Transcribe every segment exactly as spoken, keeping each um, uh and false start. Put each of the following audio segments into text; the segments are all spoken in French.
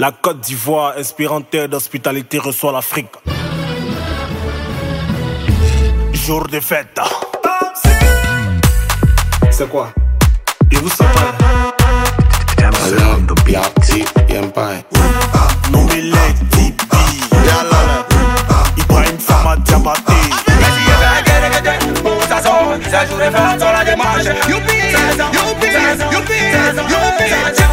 La Côte d'Ivoire, inspirante terre d'hospitalité, reçoit l'Afrique. Jour de fête. C'est quoi? Et vous savez? Nommé Tibi Ibrahim Sama Diabaté. Ça joue les fêtes sur la démarche. Youpi, youpi, youpi, youpi.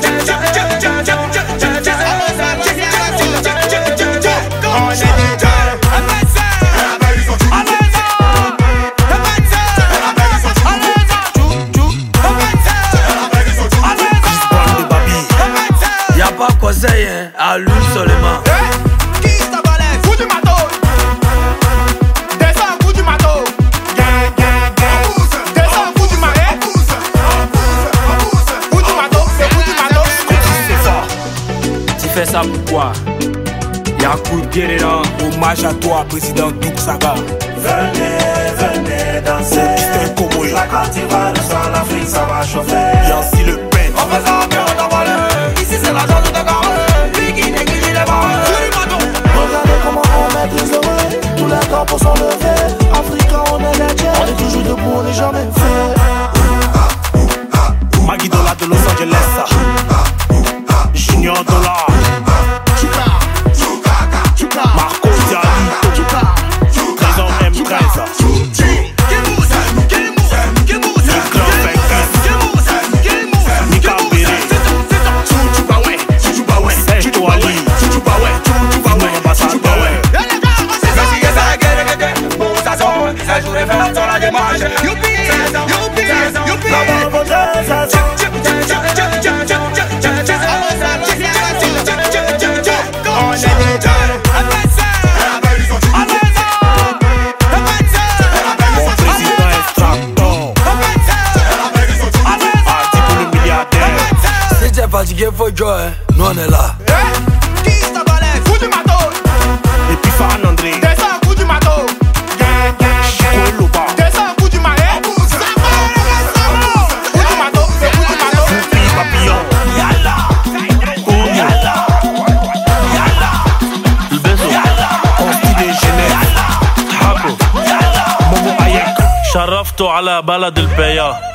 Y'a pas conseil, hein, à l'huile seulement. Qui ça balèze? Coup du matos. Descends, coup du matos. Descends, coup du marais. Coup du matos, c'est coup du matos. C'est ça. Tu fais ça pourquoi? Y'a un coup de guerre là. Hommage à toi, président Douk Saga. Venez, venez danser. Augustin Komoé. La Côte d'Ivoire, le soir, l'Afrique, ça va chauffer. Yancy Le Pen. On fait ça, mais on t'a volé. Ici, c'est l'argent de ta carré. Lui qui néglige les barres. Regardez comment on maîtrise le bruit. Tous les corps sont levés. Africains, on est les tiens. On est toujours debout, on n'est jamais fait. Maggie Dollar de Los Angeles. Junior Dollar. Marco Dialito. Trésor M treize. Ça joue les fêtes sur la démarche. Youpi, youpi, youpi. La bonne fatigué, faut jouer, nous on est là. Qui ça balèze? Coup du matos. Et puis Fan André. Descends, coup du matos. Chico Loba. Descends, coup du marais. Coup du matos, c'est coup du matos. Foupi Papillon. Yalla. Yalla. Yalla. Le Bezo. Consti de Genève. Habo. Momo Ayek. شرفتوا على بلد البيا.